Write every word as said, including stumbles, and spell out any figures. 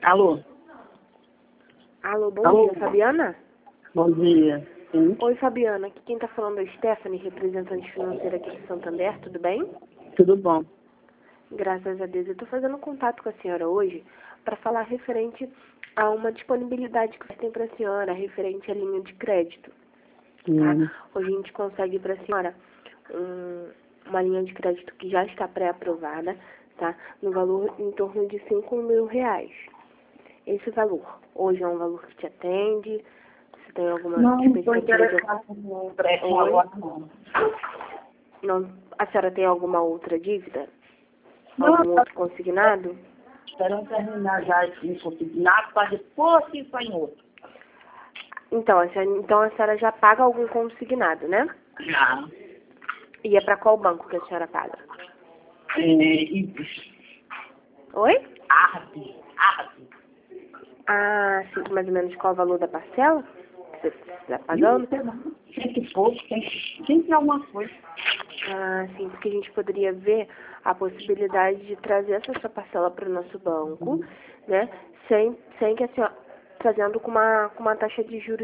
Alô? Alô, bom Alô? dia, Fabiana? Bom dia. Sim, Oi, Fabiana, aqui quem tá falando é a Stephanie, representante financeira aqui de Santander, tudo bem? tudo bom. Graças a Deus, eu tô fazendo contato com a senhora hoje para falar referente a uma disponibilidade que tem para a senhora, referente à linha de crédito, Hum. tá? Hoje a gente consegue para a senhora um, uma linha de crédito que já está pré-aprovada, tá? No valor em torno de cinco mil reais. Esse valor, hoje é um valor que te atende? Você tem alguma Não, não estou expectativa de... interessada no empréstimo Oi? agora, não. Não, a senhora tem alguma outra dívida? Não, Algum outro consignado? esperando terminar já esse consignado para depois que sair outro. Então a, senhora, então a senhora já paga algum consignado, né? Já. E é para qual banco que a senhora paga? É, e Oi? arte, arte. Ah, sim, mais ou menos qual o valor da parcela que você está pagando? Sempre pouco, sempre, sempre alguma coisa. Ah, sim, porque a gente poderia ver a possibilidade de trazer essa sua parcela para o nosso banco, né? Sem, sem que a senhora, trazendo com uma, com uma taxa de juros